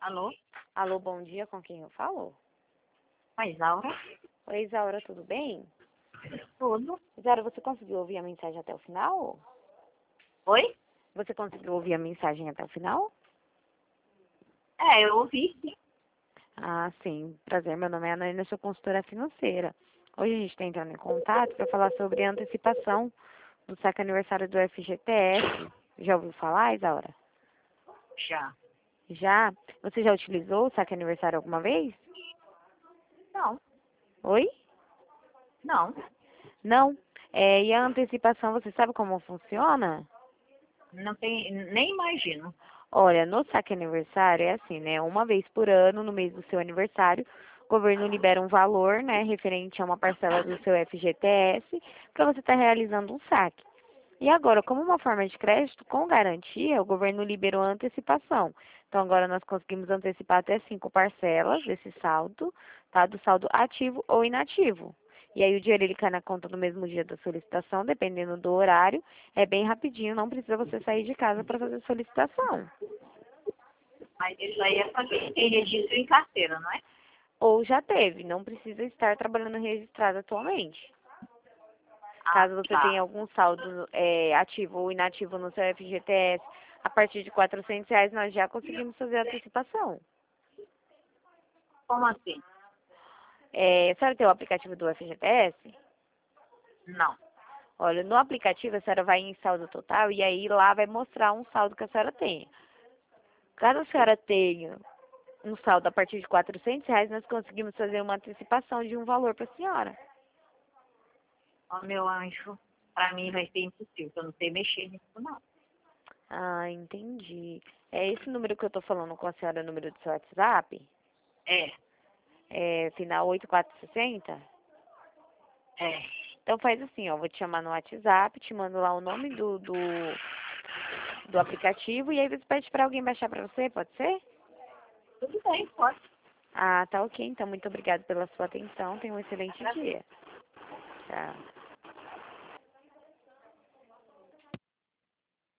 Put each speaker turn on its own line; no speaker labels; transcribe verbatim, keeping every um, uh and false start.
Alô?
Alô, bom dia, com quem eu falo?
A Isaura?
Oi, Isaura, tudo bem?
Tudo.
Isaura, você conseguiu ouvir a mensagem até o final?
Oi?
Você conseguiu ouvir a mensagem até o final?
É, eu ouvi, sim.
Ah, sim. Prazer, meu nome é Ana, eu sou consultora financeira. Hoje a gente está entrando em contato para falar sobre a antecipação do saque aniversário do F G T S. Já ouviu falar, Isaura?
Já.
Já? Você já utilizou o saque aniversário alguma vez?
Não,
Oi?
não.
Não? É, e a antecipação, você sabe como funciona?
Não tem, nem imagino.
Olha, no saque aniversário é assim, né? Uma vez por ano, no mês do seu aniversário, o governo libera um valor, né, referente a uma parcela do seu F G T S, para você estar realizando um saque. E agora, como uma forma de crédito com garantia, o governo liberou a antecipação. Então, agora nós conseguimos antecipar até cinco parcelas desse saldo, tá? Do saldo ativo ou inativo. E aí o dinheiro ele cai na conta no mesmo dia da solicitação, dependendo do horário. É bem rapidinho, não precisa você sair de casa para fazer a solicitação.
Mas isso aí é para quem tem registro em carteira, não é?
Ou já teve, não precisa estar trabalhando registrado atualmente.
Ah,
Caso você tenha
tá.
algum saldo é, ativo ou inativo no seu F G T S, a partir de quatrocentos reais nós já conseguimos fazer a antecipação.
Como assim?
É, a senhora tem o aplicativo do F G T S?
Não.
Olha, no aplicativo a senhora vai em saldo total e aí lá vai mostrar um saldo que a senhora tem. Caso a senhora tenha um saldo a partir de quatrocentos reais, nós conseguimos fazer uma antecipação de um valor para a senhora.
Ó, meu anjo, para mim vai ser impossível. Eu não sei mexer nisso, não.
Ah, entendi. É esse número que eu tô falando com a senhora, o número do seu WhatsApp?
É,
É, final oito quatro seis zero?
é.
Então faz assim, ó, vou te chamar no WhatsApp, te mando lá o nome do, do, do aplicativo e aí você pede para alguém baixar para você, pode ser?
Tudo bem, pode.
Ah, tá ok. Então, muito obrigada pela sua atenção. Tenha um excelente dia. Tchau.